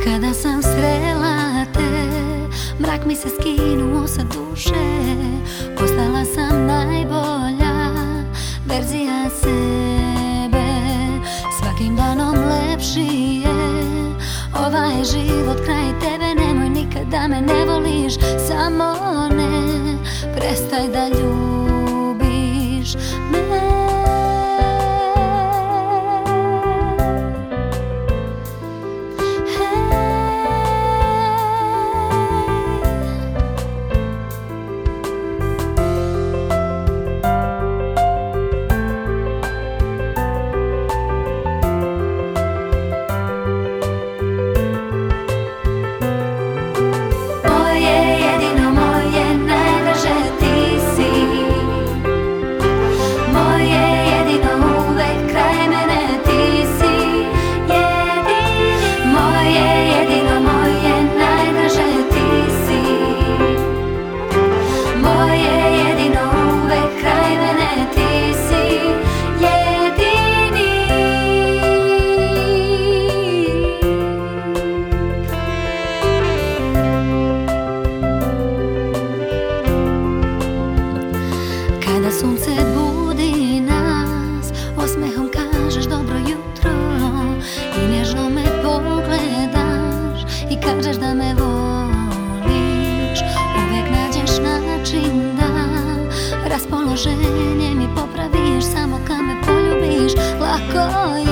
Kada sam srela te, mrak mi se skinuo sa duše. Postala sam najbolja verzija sebe. Svakim danom lepši je ovaj život kraj tebe. Nemoj nikad da me ne voliš, samo ne prestaj da ljubiš me. Kada sunce budi nas, osmehom kažeš dobro jutro i nježno me pogledaš i kažeš da me voliš. Uvek nađeš način da raspoloženje mi popraviš, samo kad me poljubiš. Lako je